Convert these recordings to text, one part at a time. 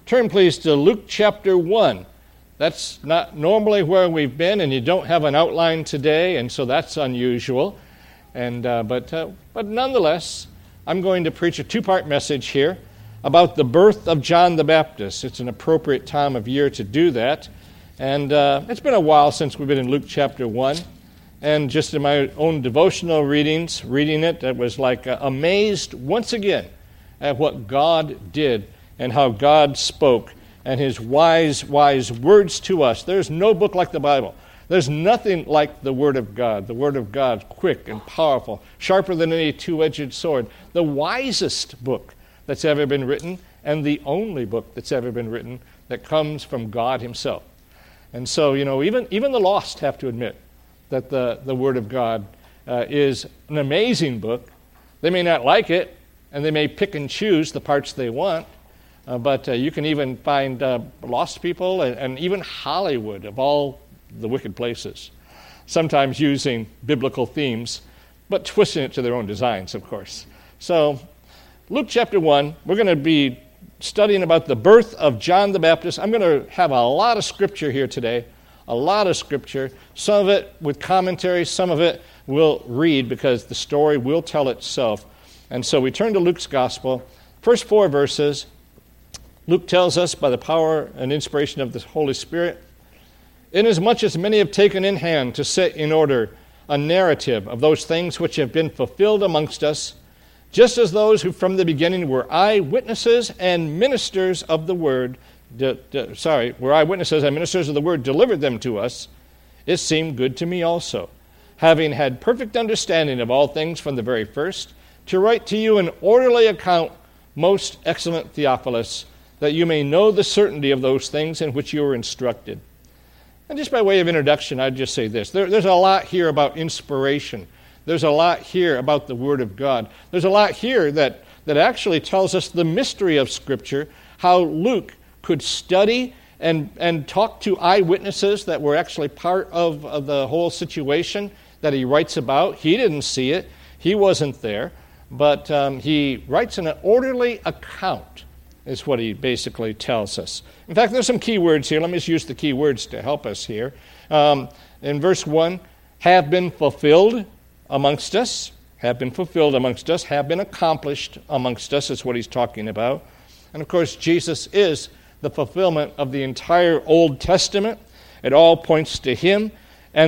Turn, please, to Luke chapter 1. That's not normally where we've been, and you don't have an outline today, and so that's unusual. But nonetheless, I'm going to preach a two-part message here about the birth of John the Baptist. It's an appropriate time of year to do that. And it's been a while since we've been in Luke chapter 1. And just in my own devotional readings, reading it, it was like amazed once again at what God did and how God spoke and his wise words to us. There's no book like the Bible. There's nothing like the Word of God. The Word of God, quick and powerful, sharper than any two-edged sword. The wisest book that's ever been written, and the only book that's ever been written that comes from God himself. And so, even the lost have to admit that the Word of God is an amazing book. They may not like it, and they may pick and choose the parts they want, but you can even find lost people and even Hollywood of all the wicked places, sometimes using biblical themes, but twisting it to their own designs, of course. So, Luke chapter 1, we're going to be studying about the birth of John the Baptist. I'm going to have a lot of scripture here today, a lot of scripture, some of it with commentary, some of it we'll read because the story will tell itself. And so we turn to Luke's gospel. First 4 verses, Luke tells us by the power and inspiration of the Holy Spirit, inasmuch as many have taken in hand to set in order a narrative of those things which have been fulfilled amongst us, just as those who from the beginning were eyewitnesses and ministers of the word, were eyewitnesses and ministers of the word delivered them to us, it seemed good to me also, having had perfect understanding of all things from the very first, to write to you an orderly account, most excellent Theophilus, that you may know the certainty of those things in which you were instructed. And just by way of introduction, I'd just say this. There's a lot here about inspiration. There's a lot here about the Word of God. There's a lot here that actually tells us the mystery of Scripture, how Luke could study and talk to eyewitnesses that were actually part of the whole situation that he writes about. He didn't see it. He wasn't there. But he writes an orderly account, is what he basically tells us. In fact, there's some key words here. Let me just use the key words to help us here. In verse 1, have been fulfilled amongst us, have been fulfilled amongst us, have been accomplished amongst us is what he's talking about. And of course, Jesus is the fulfillment of the entire Old Testament. It all points to him. And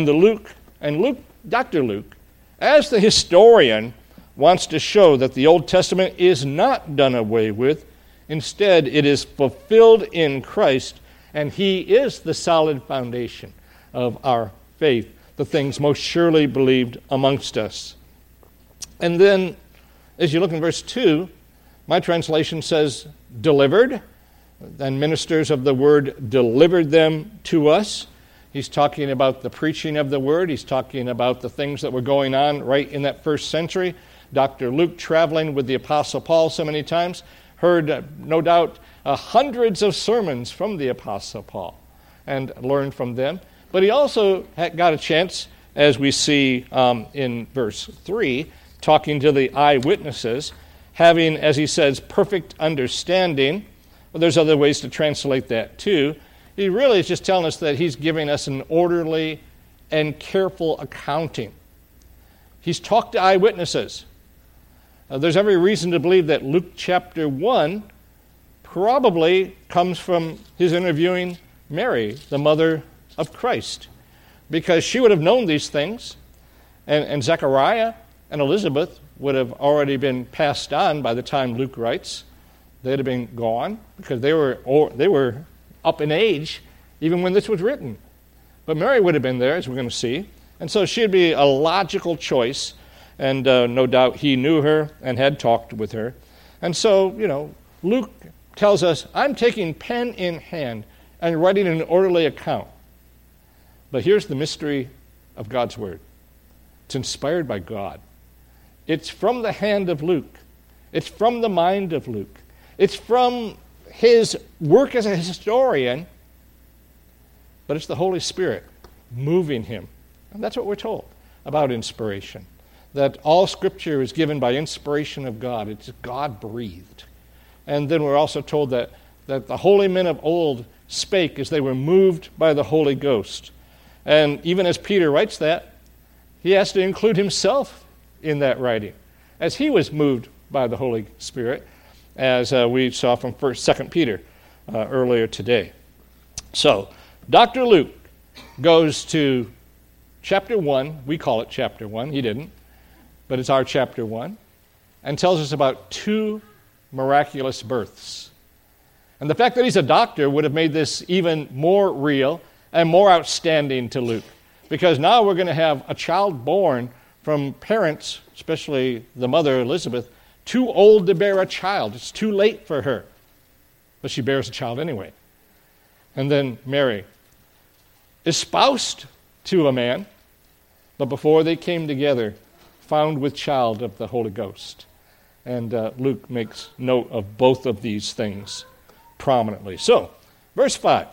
Dr. Luke, as the historian, wants to show that the Old Testament is not done away with. Instead, it is fulfilled in Christ, and he is the solid foundation of our faith, the things most surely believed amongst us. And then, as you look in verse 2, my translation says, delivered, and ministers of the word delivered them to us. He's talking about the preaching of the word. He's talking about the things that were going on right in that first century. Dr. Luke, traveling with the Apostle Paul so many times, heard, no doubt, hundreds of sermons from the Apostle Paul and learned from them. But he also got a chance, as we see in verse 3, talking to the eyewitnesses, having, as he says, perfect understanding. Well, there's other ways to translate that too. He really is just telling us that he's giving us an orderly and careful accounting. He's talked to eyewitnesses. There's every reason to believe that Luke chapter 1 probably comes from his interviewing Mary, the mother of Christ, because she would have known these things, and Zechariah and Elizabeth would have already been passed on by the time Luke writes. They'd have been gone because they were up in age even when this was written. But Mary would have been there, as we're going to see, and so she'd be a logical choice. And no doubt he knew her and had talked with her. And so, Luke tells us, I'm taking pen in hand and writing an orderly account. But here's the mystery of God's Word. It's inspired by God. It's from the hand of Luke. It's from the mind of Luke. It's from his work as a historian, but it's the Holy Spirit moving him. And that's what we're told about inspiration. That all Scripture is given by inspiration of God. It's God-breathed. And then we're also told that that the holy men of old spake as they were moved by the Holy Ghost. And even as Peter writes that, he has to include himself in that writing, as he was moved by the Holy Spirit, as we saw from 2 Peter earlier today. So, Dr. Luke goes to chapter 1. We call it chapter 1. He didn't, but it's our chapter 1, and tells us about 2 miraculous births. And the fact that he's a doctor would have made this even more real and more outstanding to Luke, because now we're going to have a child born from parents, especially the mother Elizabeth, too old to bear a child. It's too late for her. But she bears a child anyway. And then Mary, espoused to a man, but before they came together, found with child of the Holy Ghost. And Luke makes note of both of these things prominently. So, verse 5.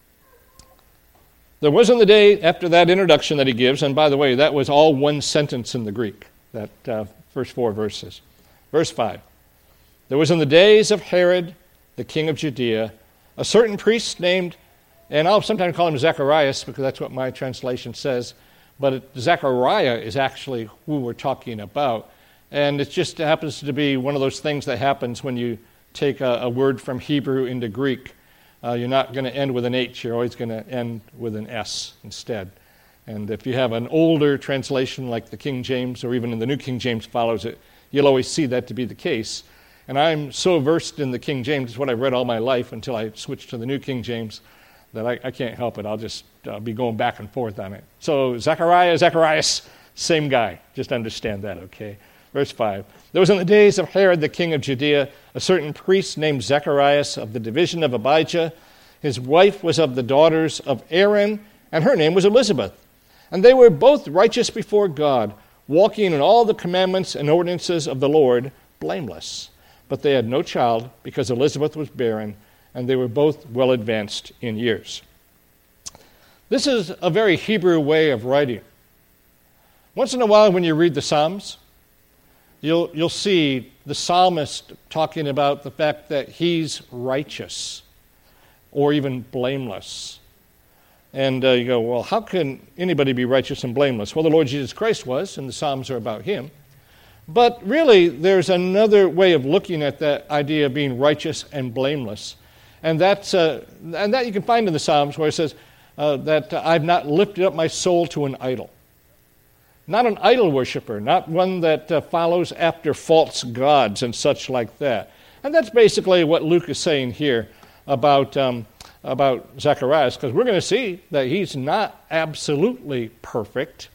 There was on the day after that introduction that he gives, and by the way, that was all one sentence in the Greek, that first 4 verses. Verse 5. There was in the days of Herod, the king of Judea, a certain priest named, and I'll sometimes call him Zacharias, because that's what my translation says, but Zechariah is actually who we're talking about. And it just happens to be one of those things that happens when you take a word from Hebrew into Greek. You're not going to end with an H, you're always going to end with an S instead. And if you have an older translation like the King James, or even in the New King James follows it, you'll always see that to be the case. And I'm so versed in the King James, it's what I've read all my life until I switched to the New King James, that I can't help it. I'll just be going back and forth on it. So Zechariah, Zacharias, same guy. Just understand that, okay? Verse 5. There was in the days of Herod the king of Judea a certain priest named Zacharias of the division of Abijah. His wife was of the daughters of Aaron, and her name was Elizabeth. And they were both righteous before God, walking in all the commandments and ordinances of the Lord, blameless. But they had no child, because Elizabeth was barren, and they were both well advanced in years. This is a very Hebrew way of writing. Once in a while when you read the Psalms, you'll see the psalmist talking about the fact that he's righteous or even blameless. And you go, well, how can anybody be righteous and blameless? Well, the Lord Jesus Christ was, and the Psalms are about him. But really, there's another way of looking at that idea of being righteous and blameless. And that you can find in the Psalms where it says that I've not lifted up my soul to an idol. Not an idol worshiper, not one that follows after false gods and such like that. And that's basically what Luke is saying here about Zacharias, because we're going to see that he's not absolutely perfect.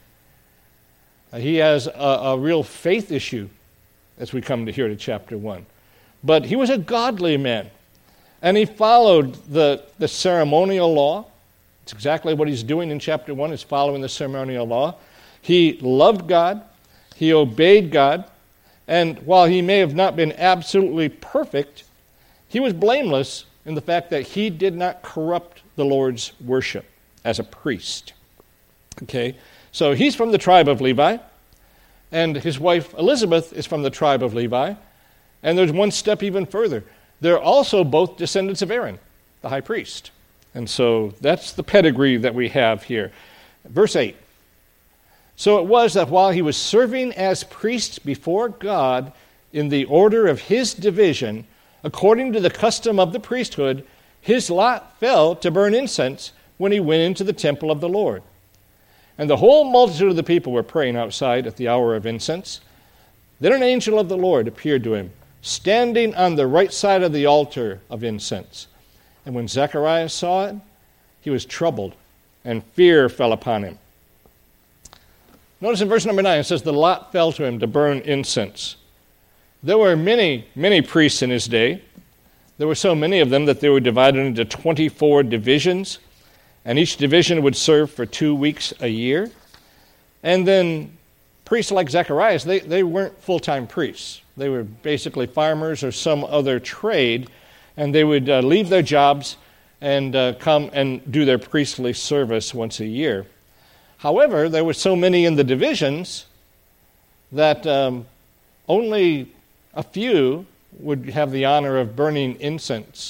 He has a real faith issue as we come to here to chapter 1. But he was a godly man, and he followed the ceremonial law. It's exactly what he's doing in chapter 1, is following the ceremonial law. He loved God, he obeyed God, and while he may have not been absolutely perfect, he was blameless in the fact that he did not corrupt the Lord's worship as a priest. Okay, so he's from the tribe of Levi, and his wife Elizabeth is from the tribe of Levi, and there's one step even further. They're also both descendants of Aaron, the high priest. And so that's the pedigree that we have here. Verse 8. So it was that while he was serving as priest before God in the order of his division, according to the custom of the priesthood, his lot fell to burn incense when he went into the temple of the Lord. And the whole multitude of the people were praying outside at the hour of incense. Then an angel of the Lord appeared to him, standing on the right side of the altar of incense. And when Zacharias saw it, he was troubled, and fear fell upon him. Notice in verse number 9, it says, the lot fell to him to burn incense. There were many, many priests in his day. There were so many of them that they were divided into 24 divisions, and each division would serve for 2 weeks a year. And then priests like Zacharias, they weren't full-time priests. They were basically farmers or some other trade, and they would leave their jobs and come and do their priestly service once a year. However, there were so many in the divisions that only a few would have the honor of burning incense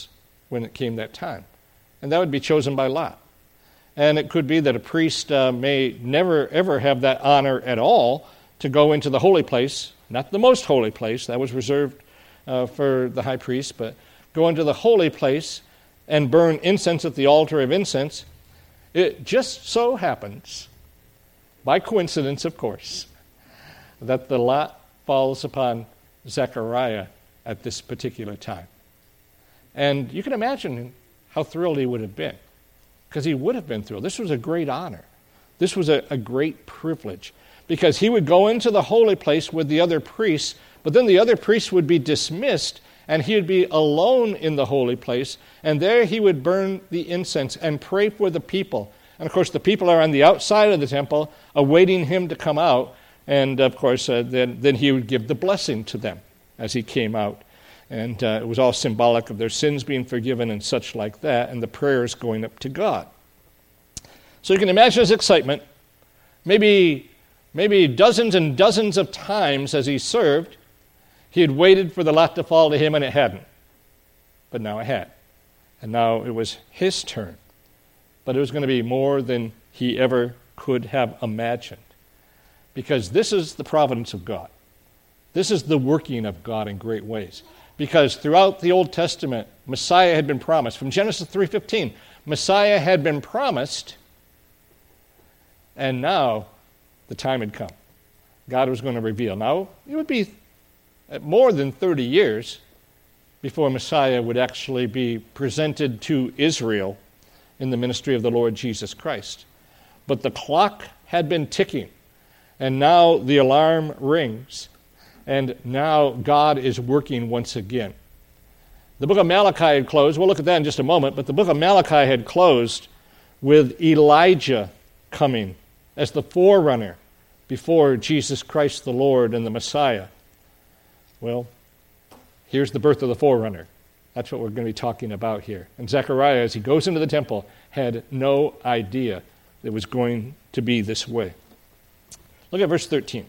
when it came that time. And that would be chosen by lot. And it could be that a priest may never, ever have that honor at all to go into the holy place, not the most holy place, that was reserved for the high priest, but go into the holy place and burn incense at the altar of incense. It just so happens, by coincidence, of course, that the lot falls upon Zechariah at this particular time. And you can imagine how thrilled he would have been, because he would have been thrilled. This was a great honor. This was a great privilege, because he would go into the holy place with the other priests, but then the other priests would be dismissed, and he would be alone in the holy place, and there he would burn the incense and pray for the people. And of course, the people are on the outside of the temple, awaiting him to come out, and of course, then he would give the blessing to them as he came out. And it was all symbolic of their sins being forgiven and such like that, and the prayers going up to God. So you can imagine his excitement. Maybe dozens and dozens of times as he served, he had waited for the lot to fall to him, and it hadn't. But now it had. And now it was his turn. But it was going to be more than he ever could have imagined. Because this is the providence of God. This is the working of God in great ways. Because throughout the Old Testament, Messiah had been promised. From Genesis 3:15, Messiah had been promised, and now the time had come. God was going to reveal. Now, it would be more than 30 years before Messiah would actually be presented to Israel in the ministry of the Lord Jesus Christ. But the clock had been ticking, and now the alarm rings. And now God is working once again. The book of Malachi had closed. We'll look at that in just a moment. But the book of Malachi had closed with Elijah coming as the forerunner before Jesus Christ the Lord and the Messiah. Well, here's the birth of the forerunner. That's what we're going to be talking about here. And Zechariah, as he goes into the temple, had no idea it was going to be this way. Look at verse 13.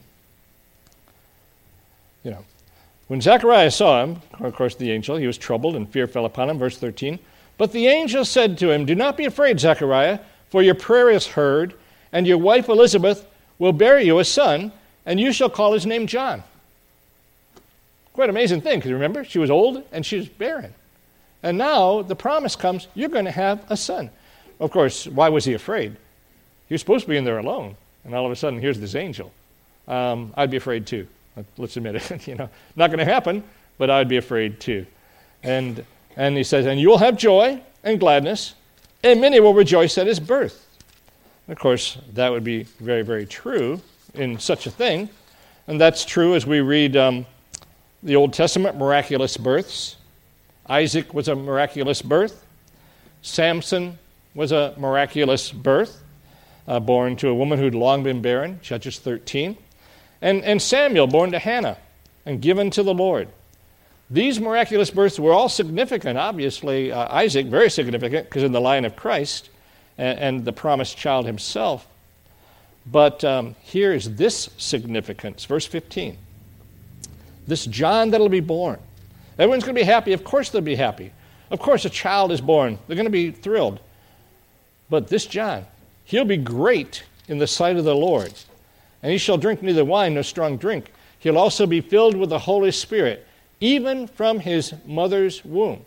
When Zechariah saw him, of course the angel, he was troubled and fear fell upon him, verse 13. But the angel said to him, "Do not be afraid, Zechariah, for your prayer is heard, and your wife Elizabeth will bear you a son, and you shall call his name John." Quite an amazing thing, because remember, she was old and she was barren. And now the promise comes, you're going to have a son. Of course, why was he afraid? He was supposed to be in there alone, and all of a sudden, here's this angel. I'd be afraid too. Let's admit it. Not going to happen, but I'd be afraid too. And he says, "And you will have joy and gladness, and many will rejoice at his birth." Of course, that would be very, very true in such a thing. And that's true as we read the Old Testament miraculous births. Isaac was a miraculous birth. Samson was a miraculous birth, born to a woman who'd long been barren, Judges 13. And Samuel, born to Hannah and given to the Lord. These miraculous births were all significant. Obviously, Isaac, very significant, because in the line of Christ and the promised child himself. But here is this significance, verse 15. This John that'll be born. Everyone's going to be happy. Of course they'll be happy. Of course a child is born. They're going to be thrilled. But this John, he'll be great in the sight of the Lord. And he shall drink neither wine nor strong drink. He'll also be filled with the Holy Spirit, even from his mother's womb.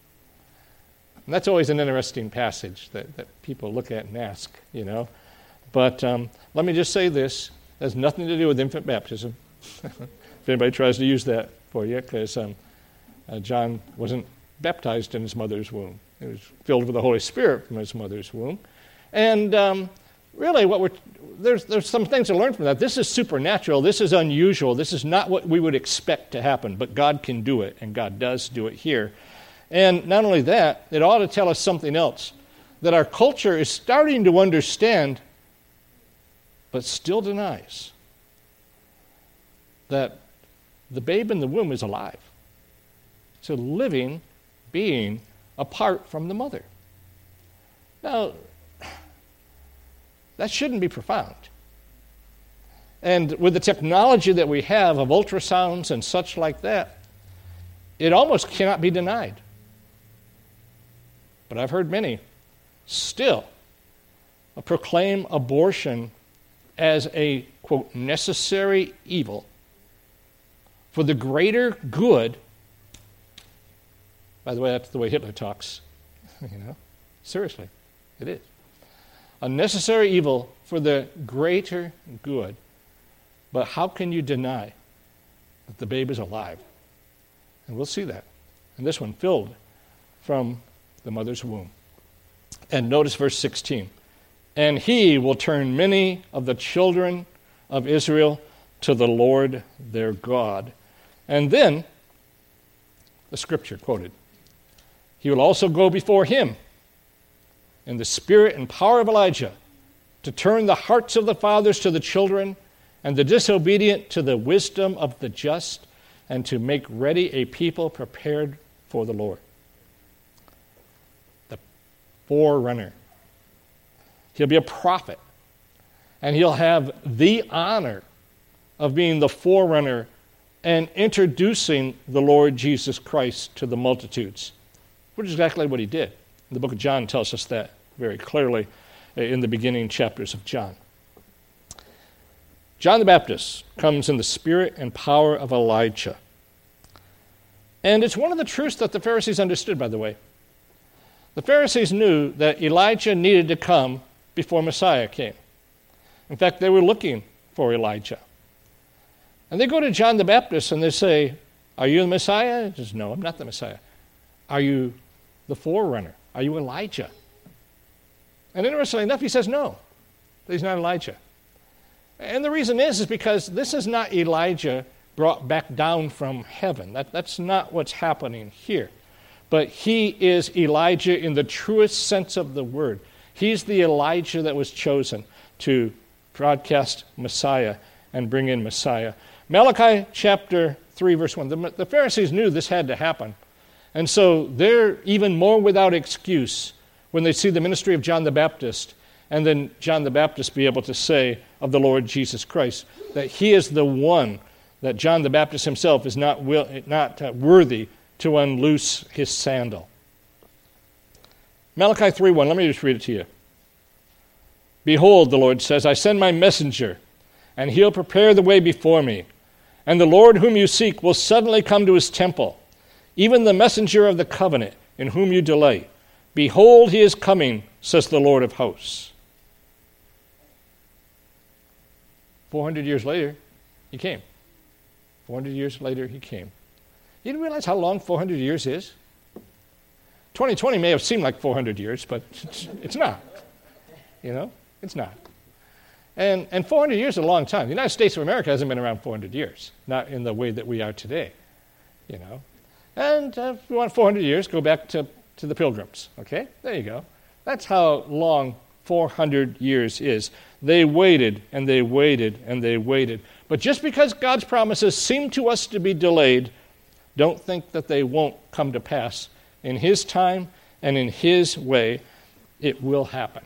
And that's always an interesting passage that people look at and ask, But let me just say this. It has nothing to do with infant baptism. If anybody tries to use that for you, because John wasn't baptized in his mother's womb. He was filled with the Holy Spirit from his mother's womb. And really, there's some things to learn from that. This is supernatural. This is unusual. This is not what we would expect to happen, but God can do it, and God does do it here. And not only that, it ought to tell us something else, that our culture is starting to understand, but still denies, that the babe in the womb is alive. It's a living being apart from the mother. Now, that shouldn't be profound. And with the technology that we have of ultrasounds and such like that, it almost cannot be denied. but I've heard many still proclaim abortion as a, quote, necessary evil for the greater good. By the way, that's the way Hitler talks. Seriously, it is. A necessary evil for the greater good. But how can you deny that the babe is alive? And we'll see that. And this one filled from the mother's womb. And notice verse 16. And he will turn many of the children of Israel to the Lord their God. And then, the scripture quoted, he will also go before him in the spirit and power of Elijah to turn the hearts of the fathers to the children and the disobedient to the wisdom of the just, and to make ready a people prepared for the Lord. The forerunner. He'll be a prophet, and he'll have the honor of being the forerunner and introducing the Lord Jesus Christ to the multitudes, which is exactly what he did. The book of John tells us that very clearly in the beginning chapters of John. John the Baptist comes in the spirit and power of Elijah. And it's one of the truths that the Pharisees understood, by the way. The Pharisees knew that Elijah needed to come before Messiah came. In fact, they were looking for Elijah. And they go to John the Baptist and they say, "Are you the Messiah?" He says, "No, I'm not the Messiah." "Are you the forerunner? Are you Elijah?" And interestingly enough, he says no, that he's not Elijah. And the reason is because this is not Elijah brought back down from heaven. That's not what's happening here. But he is Elijah in the truest sense of the word. He's the Elijah that was chosen to broadcast Messiah and bring in Messiah. Malachi chapter 3, verse 1. The Pharisees knew this had to happen. And so they're even more without excuse when they see the ministry of John the Baptist, and then John the Baptist be able to say of the Lord Jesus Christ that he is the one that John the Baptist himself is not worthy to unloose his sandal. Malachi 3:1, let me just read it to you. "Behold," the Lord says, "I send my messenger, and he'll prepare the way before me. And the Lord whom you seek will suddenly come to his temple, even the messenger of the covenant in whom you delight. Behold, he is coming, says the Lord of hosts." 400 years later, he came. 400 years later, he came. You didn't realize how long 400 years is? 2020 may have seemed like 400 years, but it's not. It's not. And 400 years is a long time. The United States of America hasn't been around 400 years, not in the way that we are today. And if you want 400 years, go back to the Pilgrims. Okay? There you go. That's how long 400 years is. They waited, and they waited, and they waited. But just because God's promises seem to us to be delayed, don't think that they won't come to pass. In his time and in his way, it will happen.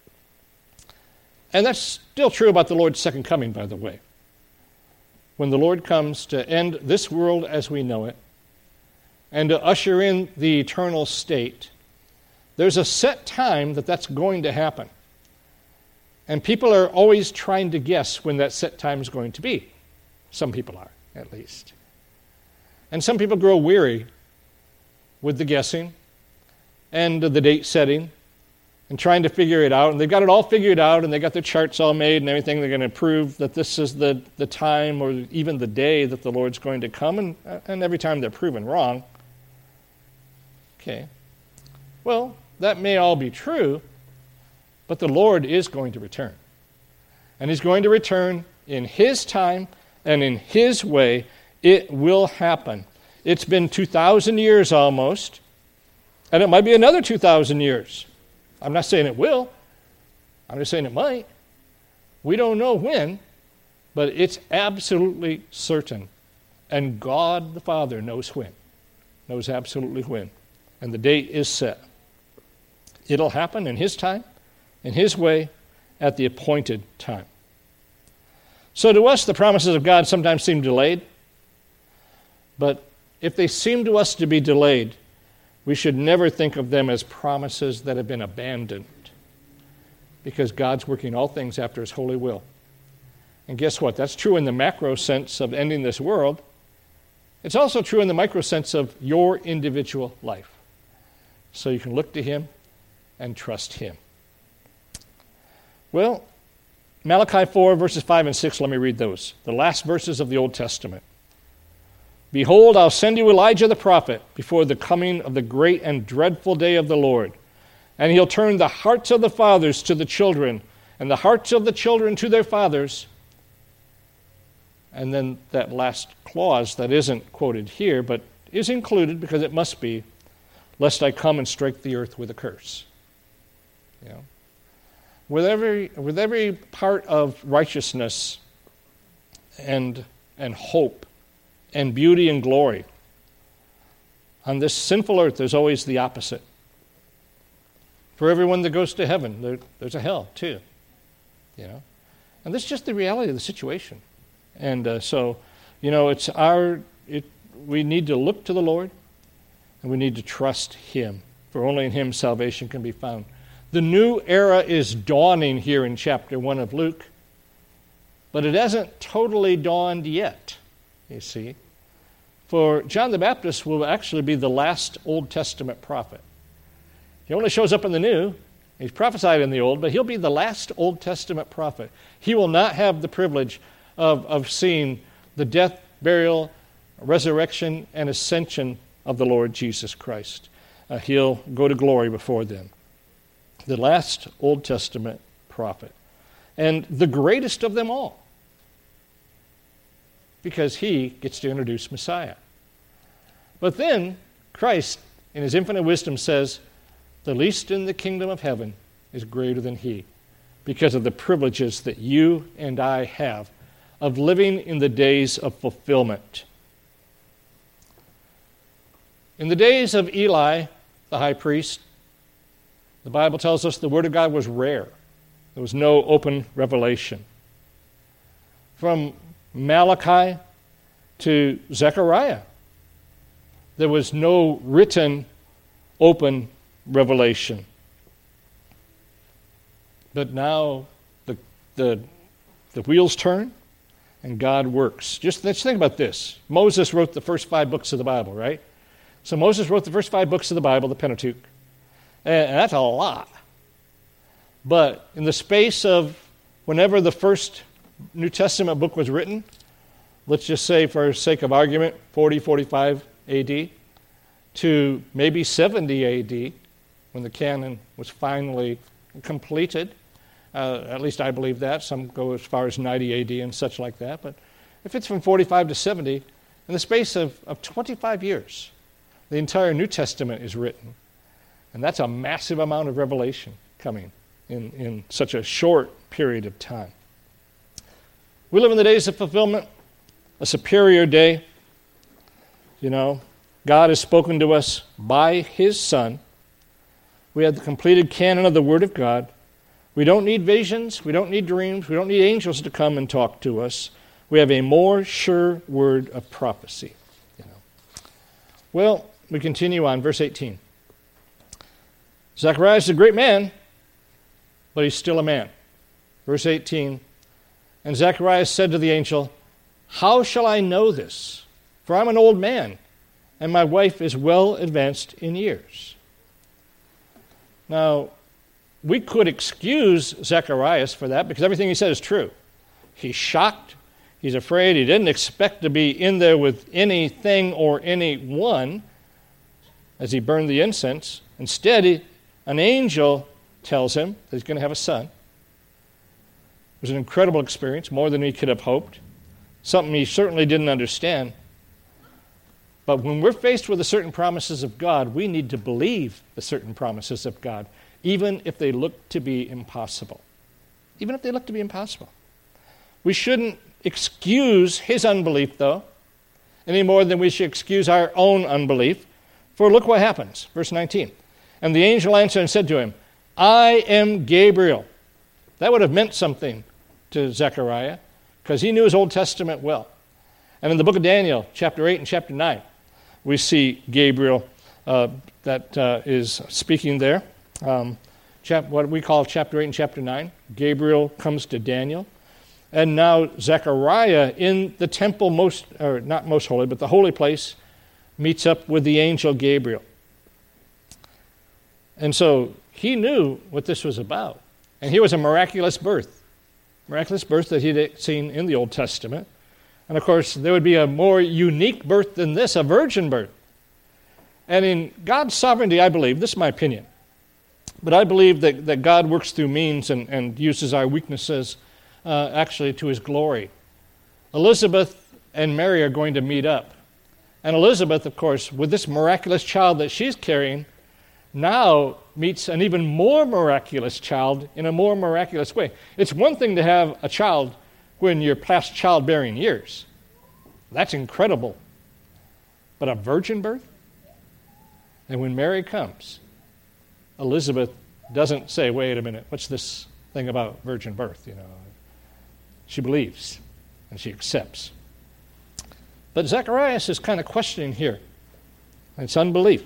And that's still true about the Lord's second coming, by the way. When the Lord comes to end this world as we know it and to usher in the eternal state, there's a set time that that's going to happen. And people are always trying to guess when that set time is going to be. Some people are, at least. And some people grow weary with the guessing and the date setting and trying to figure it out. And they've got it all figured out, and they got their charts all made and everything. They're going to prove that this is the time or even the day that the Lord's going to come. And every time they're proven wrong. Okay. Well, that may all be true, but the Lord is going to return. And he's going to return in his time and in his way. It will happen. It's been 2,000 years almost, and it might be another 2,000 years. I'm not saying it will. I'm just saying it might. We don't know when, but it's absolutely certain. And God the Father knows when. Knows absolutely when. And the date is set. It'll happen in his time, in his way, at the appointed time. So to us, the promises of God sometimes seem delayed. But if they seem to us to be delayed, we should never think of them as promises that have been abandoned, because God's working all things after his holy will. And guess what? That's true in the macro sense of ending this world. It's also true in the micro sense of your individual life. So you can look to him and trust him. Well, Malachi 4, verses 5 and 6, let me read those. The last verses of the Old Testament. Behold, I'll send you Elijah the prophet before the coming of the great and dreadful day of the Lord. And he'll turn the hearts of the fathers to the children, and the hearts of the children to their fathers. And then that last clause that isn't quoted here, but is included because it must be, lest I come and strike the earth with a curse. You know? With every part of righteousness and hope and beauty and glory, on this sinful earth there's always the opposite. For everyone that goes to heaven, there's a hell too. You know? And this is just the reality of the situation. And so, you know, we need to look to the Lord, and we need to trust him, for only in him salvation can be found. The new era is dawning here in chapter 1 of Luke, but it hasn't totally dawned yet, you see. For John the Baptist will actually be the last Old Testament prophet. He only shows up in the New. He's prophesied in the Old, but he'll be the last Old Testament prophet. He will not have the privilege of seeing the death, burial, resurrection, and ascension of the Lord Jesus Christ. He'll go to glory before them. The last Old Testament prophet. And the greatest of them all. Because he gets to introduce Messiah. But then Christ, in his infinite wisdom, says, the least in the kingdom of heaven is greater than he, because of the privileges that you and I have of living in the days of fulfillment. In the days of Eli, the high priest, the Bible tells us the Word of God was rare. There was no open revelation. From Malachi to Zechariah, there was no written open revelation. But now the wheels turn and God works. Just let's think about this. Moses wrote the first 5 books of the Bible, right? So Moses wrote the first 5 books of the Bible, the Pentateuch. And that's a lot. But in the space of whenever the first New Testament book was written, let's just say for sake of argument, 40, 45 AD, to maybe 70 AD, when the canon was finally completed. At least I believe that. Some go as far as 90 AD and such like that. But if it's from 45 to 70, in the space of 25 years, the entire New Testament is written. And that's a massive amount of revelation coming in such a short period of time. We live in the days of fulfillment, a superior day. You know, God has spoken to us by his Son. We have the completed canon of the Word of God. We don't need visions. We don't need dreams. We don't need angels to come and talk to us. We have a more sure word of prophecy. You know. Well, we continue on, verse 18. Zacharias is a great man, but he's still a man. Verse 18, and Zacharias said to the angel, how shall I know this? For I'm an old man, and my wife is well advanced in years. Now, we could excuse Zacharias for that because everything he said is true. He's shocked. He's afraid. He didn't expect to be in there with anything or anyone as he burned the incense. Instead, an angel tells him that he's going to have a son. It was an incredible experience, more than he could have hoped, something he certainly didn't understand. But when we're faced with the certain promises of God, we need to believe the certain promises of God, even if they look to be impossible. Even if they look to be impossible. We shouldn't excuse his unbelief, though, any more than we should excuse our own unbelief. For look what happens, verse 19. And the angel answered and said to him, I am Gabriel. That would have meant something to Zechariah, because he knew his Old Testament well. And in the book of Daniel, chapter 8 and chapter 9, we see Gabriel that is speaking there. What we call chapter 8 and chapter 9. Gabriel comes to Daniel. And now Zechariah in the temple, not most holy, but the holy place, meets up with the angel Gabriel. And so he knew what this was about. And here was a miraculous birth that he'd seen in the Old Testament. And of course, there would be a more unique birth than this, a virgin birth. And in God's sovereignty, I believe, this is my opinion, but I believe that God works through means and uses our weaknesses actually to his glory. Elizabeth and Mary are going to meet up. And Elizabeth, of course, with this miraculous child that she's carrying, now meets an even more miraculous child in a more miraculous way. It's one thing to have a child when you're past childbearing years. That's incredible. But a virgin birth? And when Mary comes, Elizabeth doesn't say, wait a minute, what's this thing about virgin birth? She believes and she accepts. But Zacharias is kind of questioning here. It's unbelief.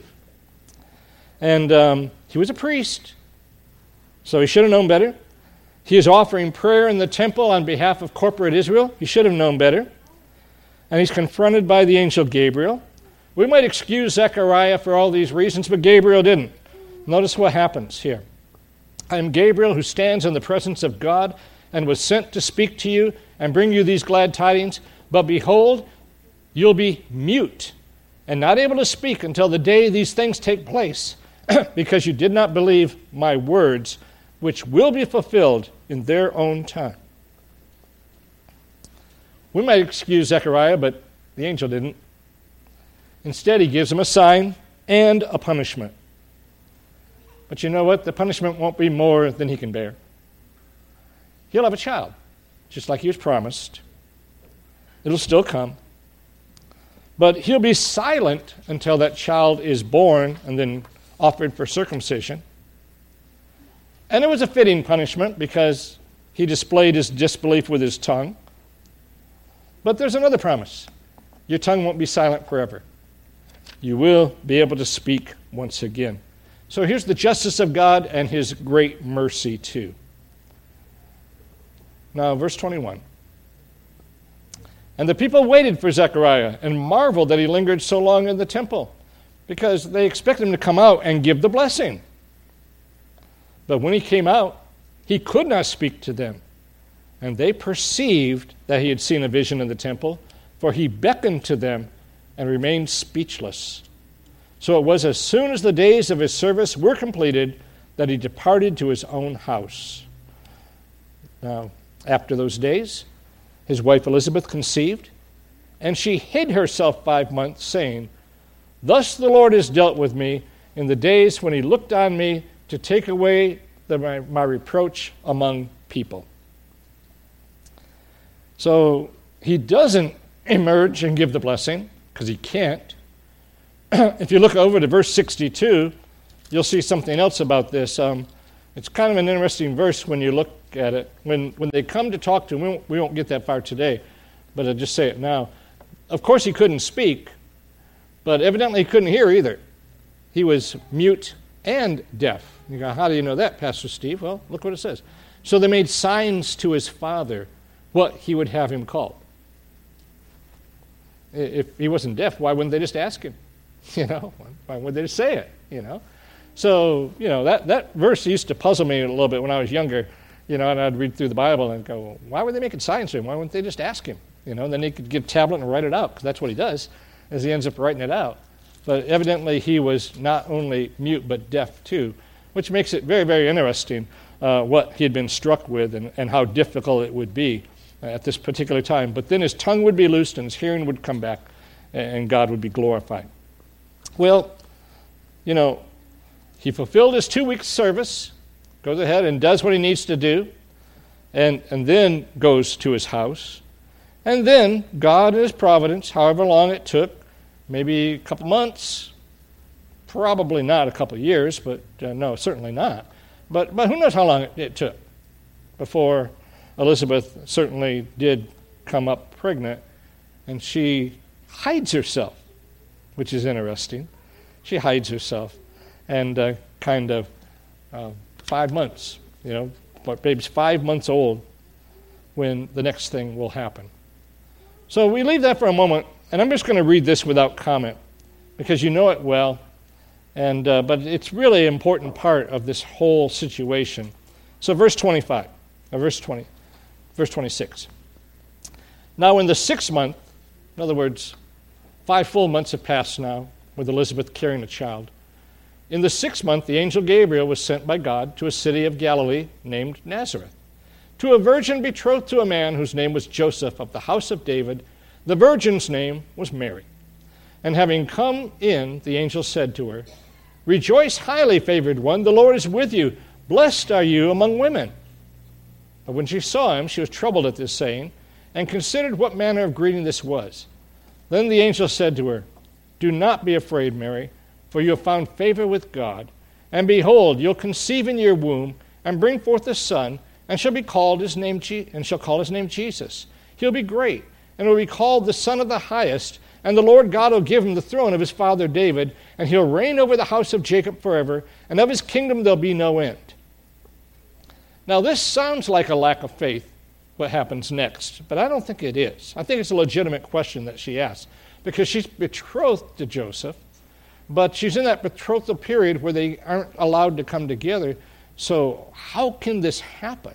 And he was a priest, so he should have known better. He is offering prayer in the temple on behalf of corporate Israel. He should have known better. And he's confronted by the angel Gabriel. We might excuse Zechariah for all these reasons, but Gabriel didn't. Notice what happens here. I am Gabriel who stands in the presence of God and was sent to speak to you and bring you these glad tidings. But behold, you'll be mute and not able to speak until the day these things take place, because you did not believe my words, which will be fulfilled in their own time. We might excuse Zechariah, but the angel didn't. Instead, he gives him a sign and a punishment. But you know what? The punishment won't be more than he can bear. He'll have a child, just like he was promised. It'll still come. But he'll be silent until that child is born and then offered for circumcision. And it was a fitting punishment because he displayed his disbelief with his tongue. But there's another promise. Your tongue won't be silent forever. You will be able to speak once again. So here's the justice of God and his great mercy too. Now, verse 21. And the people waited for Zechariah and marveled that he lingered so long in the temple, because they expected him to come out and give the blessing. But when he came out, he could not speak to them. And they perceived that he had seen a vision in the temple, for he beckoned to them and remained speechless. So it was as soon as the days of his service were completed that he departed to his own house. Now, after those days, his wife Elizabeth conceived, and she hid herself 5 months, saying, Thus the Lord has dealt with me in the days when he looked on me to take away my reproach among people. So he doesn't emerge and give the blessing, because he can't. If you look over to verse 62, you'll see something else about this. It's kind of an interesting verse when you look at it. When they come to talk to him, we won't get that far today, but I'll just say it now. Of course he couldn't speak, but evidently he couldn't hear either. He was mute and deaf. You go, how do you know that, Pastor Steve? Well, look what it says. So they made signs to his father what he would have him called. If he wasn't deaf, why wouldn't they just ask him? Why would they just say it? So, that verse used to puzzle me a little bit when I was younger, and I'd read through the Bible and go, well, why were they making signs to him? Why wouldn't they just ask him? And then he could get a tablet and write it out, because that's what he does, as he ends up writing it out. But evidently he was not only mute, but deaf too, which makes it very, very interesting what he had been struck with and how difficult it would be at this particular time. But then his tongue would be loosed and his hearing would come back and God would be glorified. Well, he fulfilled his 2 weeks service, goes ahead and does what he needs to do, and then goes to his house. And then God in his providence, however long it took, maybe a couple months, probably not a couple years, but no, certainly not. But who knows how long it took before Elizabeth certainly did come up pregnant, and she hides herself, which is interesting. she hides herself. And 5 months, but baby's 5 months old when the next thing will happen. So we leave that for a moment, and I'm just going to read this without comment because you know it well, and but it's really an important part of this whole situation. So verse 26. Now in the 6th month, in other words, 5 full months have passed now with Elizabeth carrying a child. In the 6th month, the angel Gabriel was sent by God to a city of Galilee named Nazareth, to a virgin betrothed to a man whose name was Joseph of the house of David. The virgin's name was Mary. And having come in, the angel said to her, "Rejoice, highly favored one, the Lord is with you. Blessed are you among women." But when she saw him, she was troubled at this saying, and considered what manner of greeting this was. Then the angel said to her, "Do not be afraid, Mary, for you have found favor with God. And behold, you'll conceive in your womb and bring forth a son, and shall call his name Jesus. He'll be great, and will be called the Son of the Highest. And the Lord God will give him the throne of his father David, and he'll reign over the house of Jacob forever, and of his kingdom there'll be no end." Now this sounds like a lack of faith, what happens next, but I don't think it is. I think it's a legitimate question that she asks, because she's betrothed to Joseph, but she's in that betrothal period where they aren't allowed to come together. So how can this happen?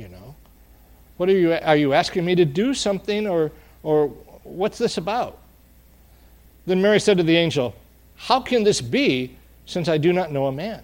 What are you asking me to do something, or what's this about? Then Mary said to the angel, "How can this be, since I do not know a man?"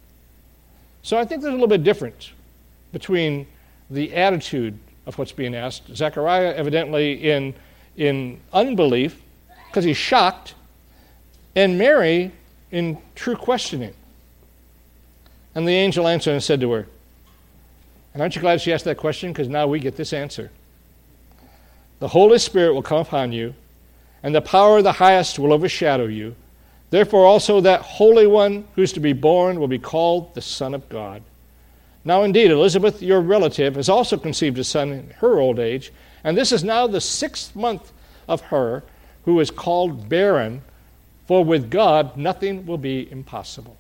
So I think there's a little bit difference between the attitude of what's being asked. Zechariah evidently in unbelief, because he's shocked, and Mary in true questioning. And the angel answered and said to her, and aren't you glad she asked that question? Because now we get this answer. "The Holy Spirit will come upon you, and the power of the Highest will overshadow you. Therefore also that Holy One who is to be born will be called the Son of God. Now indeed, Elizabeth, your relative, has also conceived a son in her old age, and this is now the 6th month of her who is called barren, for with God nothing will be impossible."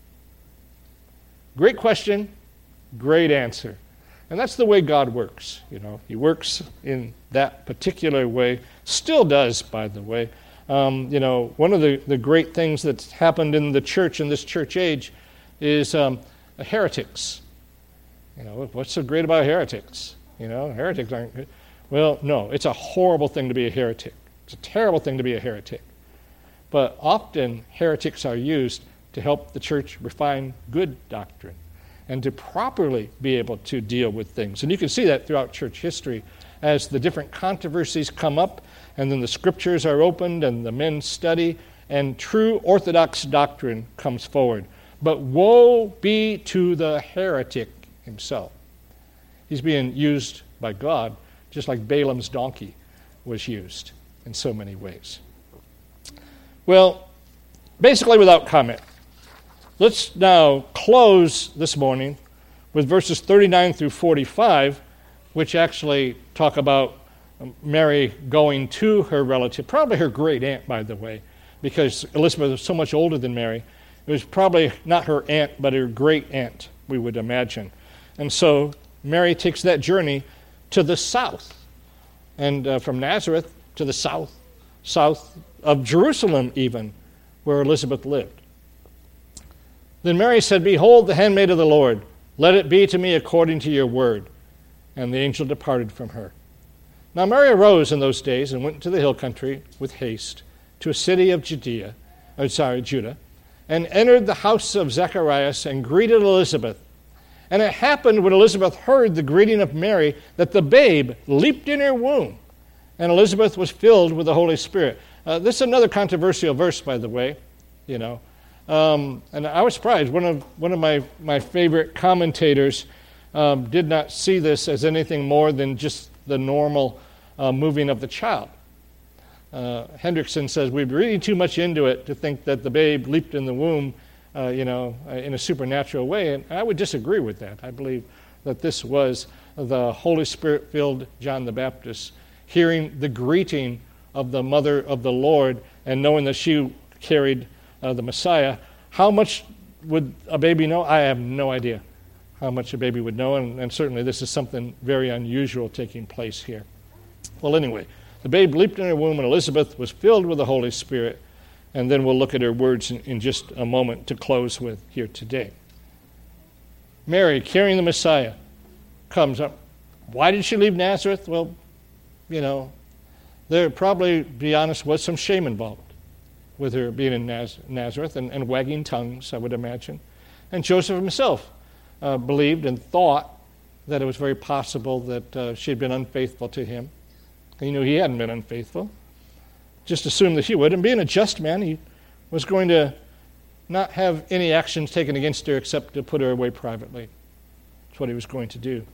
Great question, great answer. And that's the way God works. He works in that particular way. Still does, by the way. One of the great things that's happened in the church, in this church age, is heretics. What's so great about heretics? Heretics aren't good. Well, no, it's a horrible thing to be a heretic. It's a terrible thing to be a heretic. But often heretics are used to help the church refine good doctrine and to properly be able to deal with things. And you can see that throughout church history as the different controversies come up, and then the scriptures are opened and the men study, and true orthodox doctrine comes forward. But woe be to the heretic himself. He's being used by God, just like Balaam's donkey was used in so many ways. Well, basically without comment, let's now close this morning with verses 39 through 45, which actually talk about Mary going to her relative, probably her great aunt, by the way, because Elizabeth was so much older than Mary. It was probably not her aunt, but her great aunt, we would imagine. And so Mary takes that journey to the south, and from Nazareth to the south of Jerusalem even, where Elizabeth lived. Then Mary said, "Behold, the handmaid of the Lord, let it be to me according to your word." And the angel departed from her. Now Mary arose in those days and went to the hill country with haste to a city of Judah, and entered the house of Zacharias and greeted Elizabeth. And it happened when Elizabeth heard the greeting of Mary that the babe leaped in her womb, and Elizabeth was filled with the Holy Spirit. This is another controversial verse, by the way, and I was surprised. One of my favorite commentators did not see this as anything more than just the normal moving of the child. Hendrickson says we're reading too much into it to think that the babe leaped in the womb, in a supernatural way, and I would disagree with that. I believe that this was the Holy Spirit-filled John the Baptist hearing the greeting of the mother of the Lord and knowing that she carried the Messiah How much would a baby know? I have no idea how much a baby would know, and certainly this is something very unusual taking place here. Well, anyway, the babe leaped in her womb, and Elizabeth was filled with the Holy Spirit. And then we'll look at her words in just a moment to close with here today. Mary, carrying the Messiah, comes up. Why did she leave Nazareth? Well, there probably, to be honest, was some shame involved with her being in Nazareth and wagging tongues, I would imagine. And Joseph himself believed and thought that it was very possible that she had been unfaithful to him. He knew he hadn't been unfaithful. Just assumed that he would. And being a just man, he was going to not have any actions taken against her except to put her away privately. That's what he was going to do.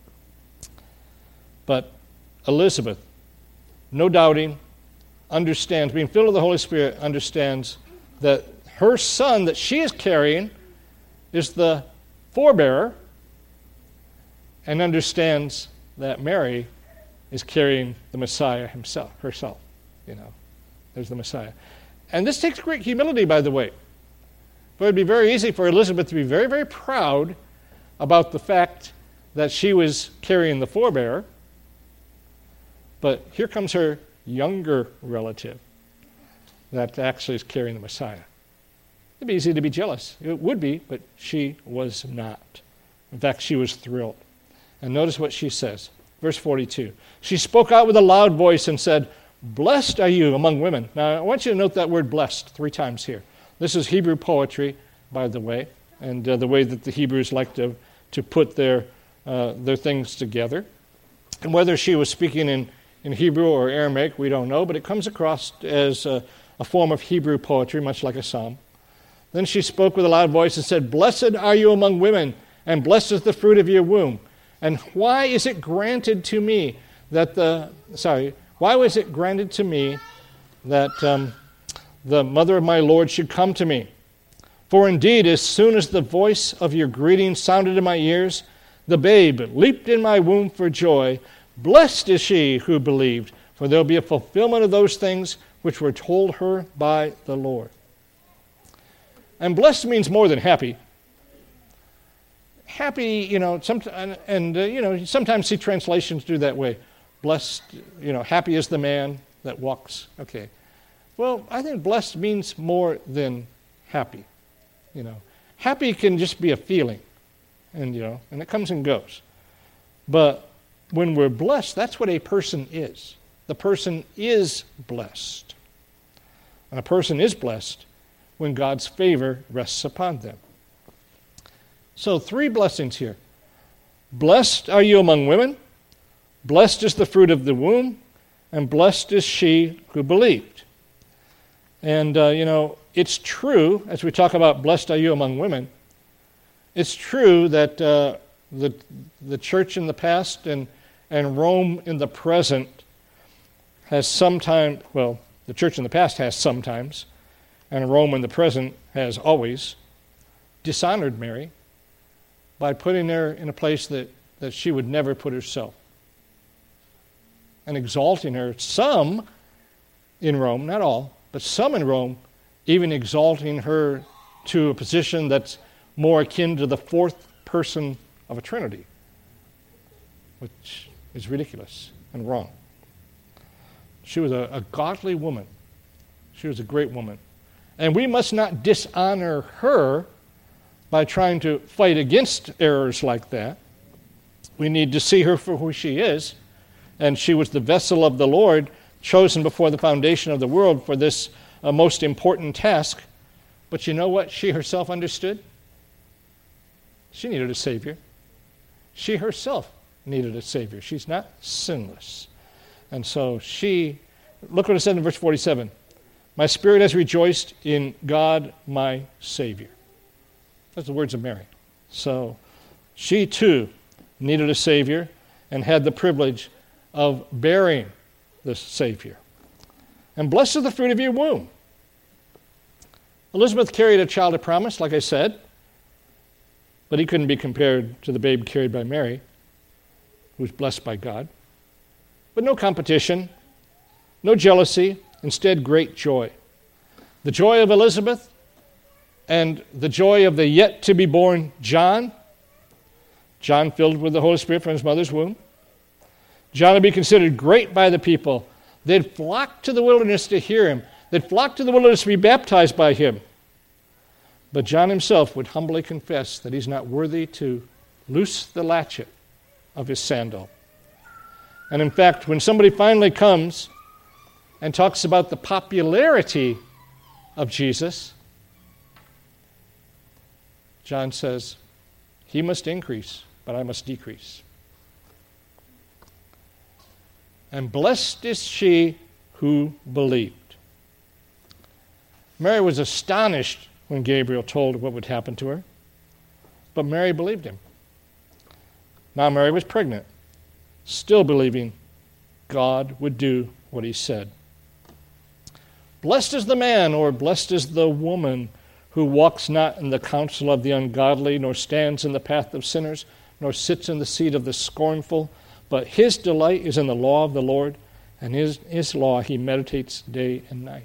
But Elizabeth, no doubting, understands, being filled with the Holy Spirit, understands that her son that she is carrying is the forebearer, and understands that Mary is carrying the Messiah herself. There's the Messiah. And this takes great humility, by the way. But it would be very easy for Elizabeth to be very, very proud about the fact that she was carrying the forebearer. But here comes her younger relative that actually is carrying the Messiah. It'd be easy to be jealous. It would be, but she was not. In fact, she was thrilled. And notice what she says. Verse 42. She spoke out with a loud voice and said, "Blessed are you among women." Now, I want you to note that word blessed 3 times here. This is Hebrew poetry, by the way, and the way that the Hebrews like to put their things together. And whether she was speaking in Hebrew or Aramaic, we don't know, but it comes across as a form of Hebrew poetry, much like a psalm. Then she spoke with a loud voice and said, "Blessed are you among women, and blessed is the fruit of your womb. And why is it granted to me why was it granted to me that the mother of my Lord should come to me? For indeed, as soon as the voice of your greeting sounded in my ears, the babe leaped in my womb for joy. Blessed is she who believed, for there will be a fulfillment of those things which were told her by the Lord." And blessed means more than happy. Happy, sometimes see translations do that way. Blessed, happy is the man that walks. Okay. Well, I think blessed means more than happy. Happy can just be a feeling, and it comes and goes. But when we're blessed, that's what a person is. The person is blessed. And a person is blessed when God's favor rests upon them. So 3 blessings here. Blessed are you among women. Blessed is the fruit of the womb, and blessed is she who believed. And, it's true, as we talk about blessed are you among women, it's true that the church in the past and Rome in the present has sometimes, the church in the past has sometimes, and Rome in the present has always dishonored Mary by putting her in a place that she would never put herself, and exalting her. Some in Rome, not all, but some in Rome, even exalting her to a position that's more akin to the 4th person of a Trinity, which is ridiculous and wrong. She was a godly woman. She was a great woman. And we must not dishonor her by trying to fight against errors like that. We need to see her for who she is. And she was the vessel of the Lord, chosen before the foundation of the world for this most important task. But you know what she herself understood? She needed a Savior. She herself needed a Savior. She's not sinless. And so look what it said in verse 47. "My spirit has rejoiced in God my Savior." That's the words of Mary. So she too needed a Savior and had the privilege of bearing the Savior. And blessed is the fruit of your womb. Elizabeth carried a child of promise, like I said, but he couldn't be compared to the babe carried by Mary, who was blessed by God. But no competition, no jealousy, instead great joy. The joy of Elizabeth and the joy of the yet-to-be-born John. John filled with the Holy Spirit from his mother's womb. John would be considered great by the people. They'd flock to the wilderness to hear him. They'd flock to the wilderness to be baptized by him. But John himself would humbly confess that he's not worthy to loose the latchet of his sandal. And in fact, when somebody finally comes and talks about the popularity of Jesus, John says, he must increase, but I must decrease. And blessed is she who believed. Mary was astonished when Gabriel told her what would happen to her, but Mary believed him. Now Mary was pregnant, still believing God would do what he said. Blessed is the man, or blessed is the woman, who walks not in the counsel of the ungodly, nor stands in the path of sinners, nor sits in the seat of the scornful, but his delight is in the law of the Lord, and his law he meditates day and night.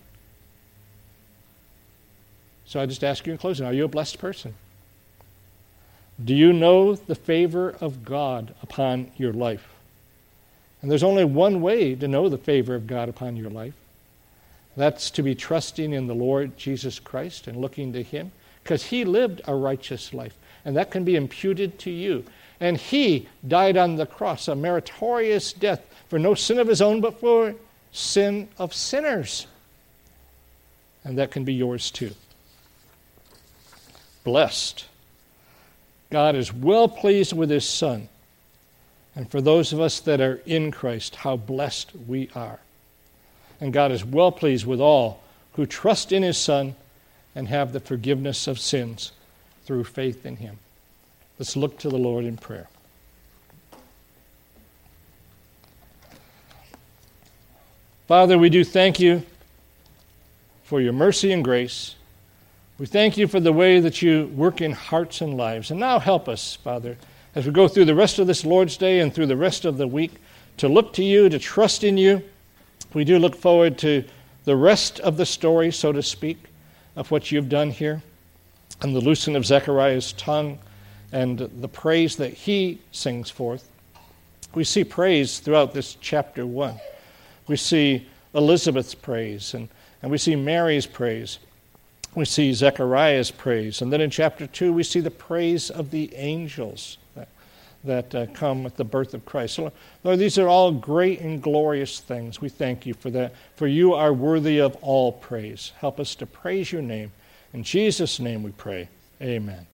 So I just ask you in closing, are you a blessed person? Do you know the favor of God upon your life? And there's only one way to know the favor of God upon your life. That's to be trusting in the Lord Jesus Christ and looking to him, because he lived a righteous life, and that can be imputed to you. And he died on the cross, a meritorious death, for no sin of his own, but for sin of sinners. And that can be yours too. Blessed. God is well pleased with his Son. And for those of us that are in Christ, how blessed we are. And God is well pleased with all who trust in his Son and have the forgiveness of sins through faith in him. Let's look to the Lord in prayer. Father, we do thank you for your mercy and grace. We thank you for the way that you work in hearts and lives. And now help us, Father, as we go through the rest of this Lord's Day and through the rest of the week, to look to you, to trust in you. We do look forward to the rest of the story, so to speak, of what you've done here, and the loosing of Zechariah's tongue, and the praise that he sings forth. We see praise throughout this chapter 1. We see Elizabeth's praise, and we see Mary's praise. We see Zechariah's praise. And then in chapter 2, we see the praise of the angels that come with the birth of Christ. So, Lord, these are all great and glorious things. We thank you for that. For you are worthy of all praise. Help us to praise your name. In Jesus' name we pray. Amen.